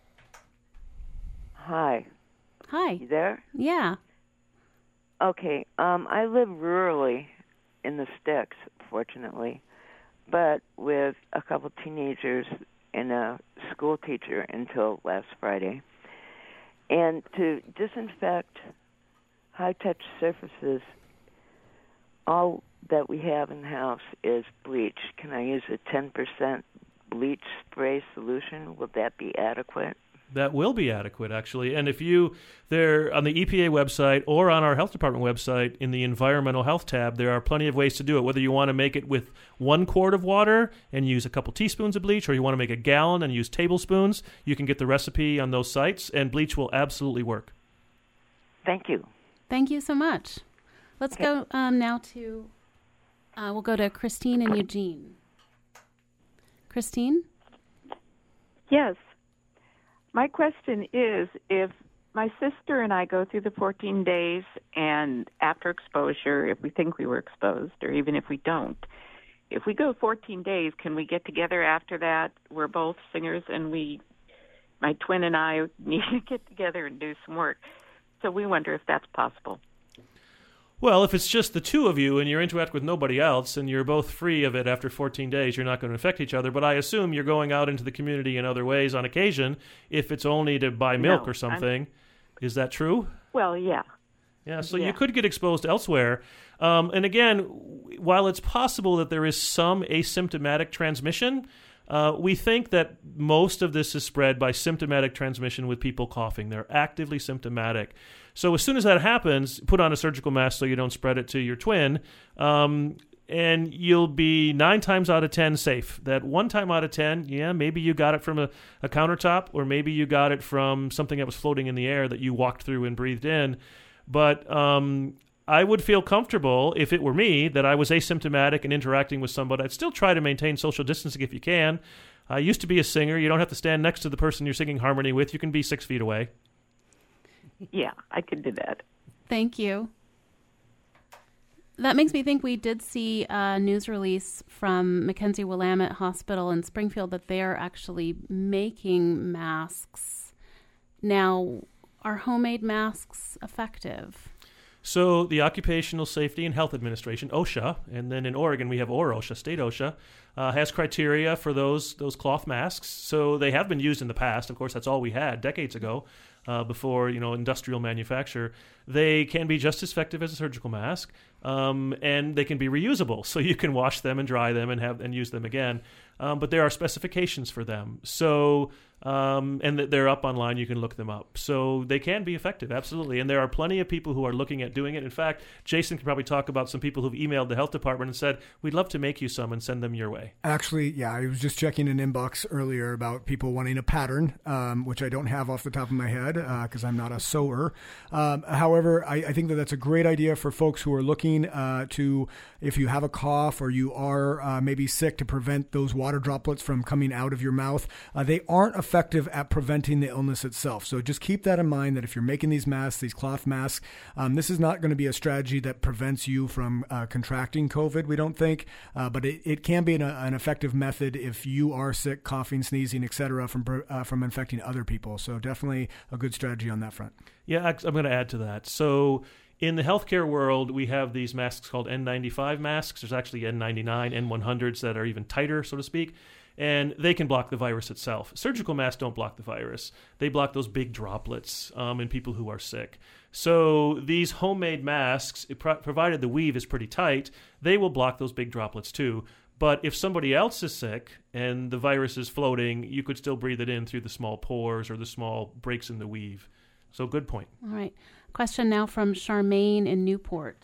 Hi. Hi. You there? Yeah. Okay. I live rurally in the sticks, fortunately, but with a couple teenagers and a school teacher until last Friday. And to disinfect high-touch surfaces, all that we have in the house is bleach. Can I use a 10% bleach spray solution? Will that be adequate? That will be adequate, actually. And if they're on the EPA website or on our health department website in the environmental health tab, there are plenty of ways to do it. Whether you want to make it with 1 quart of water and use a couple teaspoons of bleach, or you want to make a gallon and use tablespoons, you can get the recipe on those sites, and bleach will absolutely work. Thank you. Thank you so much. Let's go now to, we'll go to Christine and Eugene. Christine? Yes. My question is, if my sister and I go through the 14 days and after exposure, if we think we were exposed, or even if we don't, if we go 14 days, can we get together after that? We're both singers, and my twin and I need to get together and do some work. So we wonder if that's possible. Well, if it's just the two of you and you're interacting with nobody else and you're both free of it after 14 days, you're not going to infect each other. But I assume you're going out into the community in other ways on occasion, if it's only to buy milk or something. Is that true? Well, yeah. Yeah, so you could get exposed elsewhere. And again, while it's possible that there is some asymptomatic transmission, we think that most of this is spread by symptomatic transmission with people coughing. They're actively symptomatic. So as soon as that happens, put on a surgical mask so you don't spread it to your twin, and you'll be 9 times out of 10 safe. That 1 time out of 10, maybe you got it from a countertop, or maybe you got it from something that was floating in the air that you walked through and breathed in. But I would feel comfortable, if it were me, that I was asymptomatic and interacting with somebody. I'd still try to maintain social distancing if you can. I used to be a singer. You don't have to stand next to the person you're singing harmony with. You can be 6 feet away. Yeah, I could do that. Thank you. That makes me think we did see a news release from Mackenzie Willamette Hospital in Springfield that they're actually making masks. Now, are homemade masks effective? So the Occupational Safety and Health Administration, OSHA, and then in Oregon we have OROSHA, State OSHA, has criteria for those cloth masks. So they have been used in the past. Of course, that's all we had decades ago. Before industrial manufacture, they can be just as effective as a surgical mask, and they can be reusable. So you can wash them and dry them and use them again. But there are specifications for them. So and they're up online. You can look them up. So they can be effective, absolutely. And there are plenty of people who are looking at doing it. In fact, Jason can probably talk about some people who've emailed the health department and said, "We'd love to make you some and send them your way." Actually, yeah, I was just checking an inbox earlier about people wanting a pattern, which I don't have off the top of my head because I'm not a sewer. However, I think that that's a great idea for folks who are looking to, if you have a cough or you are maybe sick, to prevent those water droplets from coming out of your mouth. They aren't effective at preventing the illness itself. So just keep that in mind, that if you're making these masks, these cloth masks, this is not going to be a strategy that prevents you from contracting COVID, we don't think, but it can be an effective method if you are sick, coughing, sneezing, etc., from infecting other people. So definitely a good strategy on that front. Yeah, I'm going to add to that. So in the healthcare world, we have these masks called N95 masks. There's actually N99, N100s that are even tighter, so to speak, and they can block the virus itself. Surgical masks don't block the virus. They block those big droplets in people who are sick. So these homemade masks, provided the weave is pretty tight, they will block those big droplets too. But if somebody else is sick and the virus is floating, you could still breathe it in through the small pores or the small breaks in the weave. So good point. All right. Question now from Charmaine in Newport.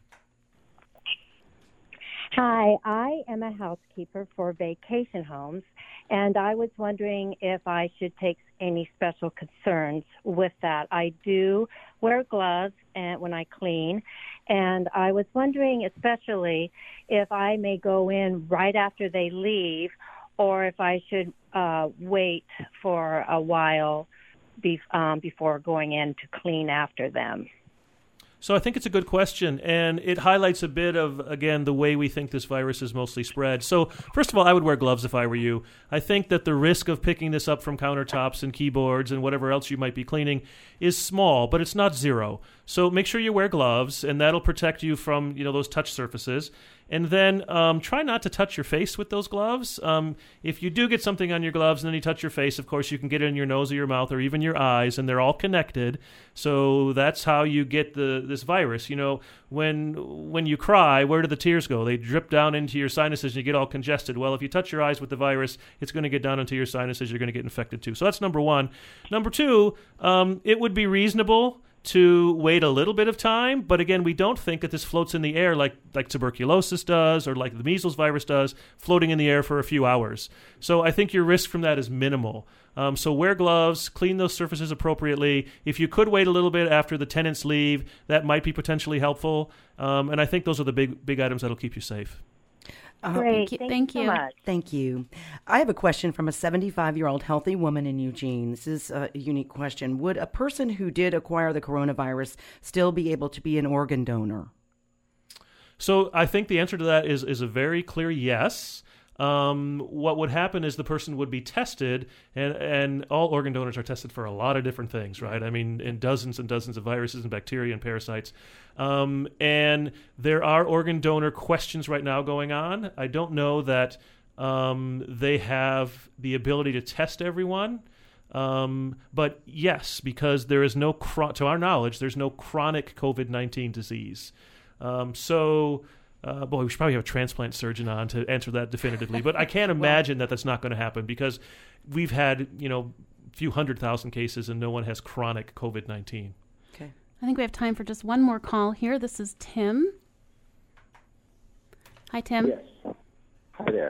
Hi, I am a housekeeper for vacation homes, and I was wondering if I should take any special concerns with that. I do wear gloves when I clean, and I was wondering especially if I may go in right after they leave or if I should wait for a while before going in to clean after them. So I think it's a good question, and it highlights a bit of, again, the way we think this virus is mostly spread. So first of all, I would wear gloves if I were you. I think that the risk of picking this up from countertops and keyboards and whatever else you might be cleaning is small, but it's not zero. So make sure you wear gloves, and that'll protect you from, those touch surfaces. And then try not to touch your face with those gloves. If you do get something on your gloves and then you touch your face, of course, you can get it in your nose or your mouth or even your eyes, and they're all connected. So that's how you get this virus. When you cry, where do the tears go? They drip down into your sinuses and you get all congested. Well, if you touch your eyes with the virus, it's going to get down into your sinuses. You're going to get infected too. So that's number one. Number two, it would be reasonable to wait a little bit of time, but again, we don't think that this floats in the air like tuberculosis does or like the measles virus does, floating in the air for a few hours. So I think your risk from that is minimal. So wear gloves, clean those surfaces appropriately. If you could wait a little bit after the tenants leave, that might be potentially helpful. And I think those are the big items that'll keep you safe. Great. Thank you. So much. Thank you. I have a question from a 75-year-old healthy woman in Eugene. This is a unique question. Would a person who did acquire the coronavirus still be able to be an organ donor? So I think the answer to that is a very clear yes. What would happen is the person would be tested, and all organ donors are tested for a lot of different things, right? I mean, in dozens and dozens of viruses and bacteria and parasites. And there are organ donor questions right now going on. I don't know that they have the ability to test everyone. But yes, because there is no, to our knowledge, there's no chronic COVID-19 disease. Boy, we should probably have a transplant surgeon on to answer that definitively. But I can't imagine that that's not going to happen because we've had, a few 100,000 cases and no one has chronic COVID-19. Okay. I think we have time for just one more call here. This is Tim. Hi, Tim. Yes. Hi there.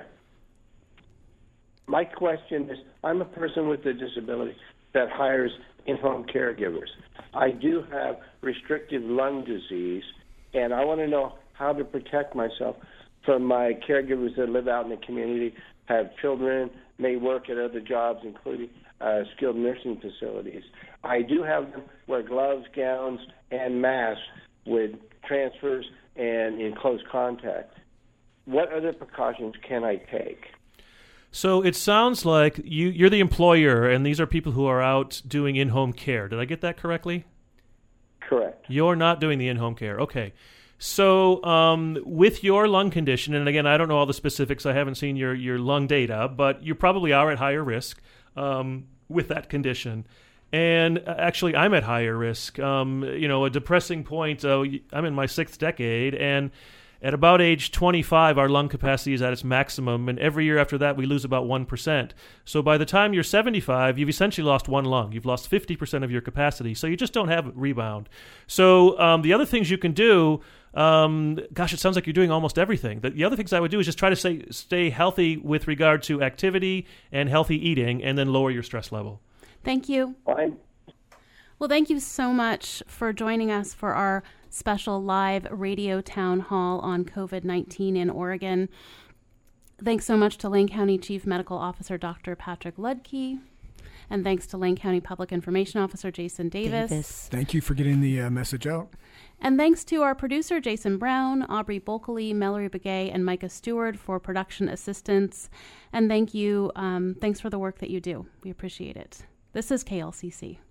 My question is, I'm a person with a disability that hires in-home caregivers. I do have restrictive lung disease, and I want to know how to protect myself from my caregivers that live out in the community, have children, may work at other jobs, including skilled nursing facilities. I do have them wear gloves, gowns, and masks with transfers and in close contact. What other precautions can I take? So it sounds like you're the employer, and these are people who are out doing in-home care. Did I get that correctly? Correct. You're not doing the in-home care. Okay. So with your lung condition, and again, I don't know all the specifics. I haven't seen your lung data, but you probably are at higher risk with that condition. And actually, I'm at higher risk. A depressing point, I'm in my 6th decade, and at about age 25, our lung capacity is at its maximum, and every year after that, we lose about 1%. So by the time you're 75, you've essentially lost one lung. You've lost 50% of your capacity, so you just don't have a rebound. So the other things you can do, it sounds like you're doing almost everything. The other things I would do is just try to stay healthy with regard to activity and healthy eating, and then lower your stress level. Thank you. Fine. Well, thank you so much for joining us for our special live radio town hall on COVID-19 in Oregon. Thanks so much to Lane County Chief Medical Officer Dr. Patrick Ludke. And thanks to Lane County Public Information Officer Jason Davis. Thank you for getting the message out. And thanks to our producer, Jason Brown, Aubrey Bulkley, Mallory Begay, and Micah Stewart for production assistance. And thank you. Thanks for the work that you do. We appreciate it. This is KLCC.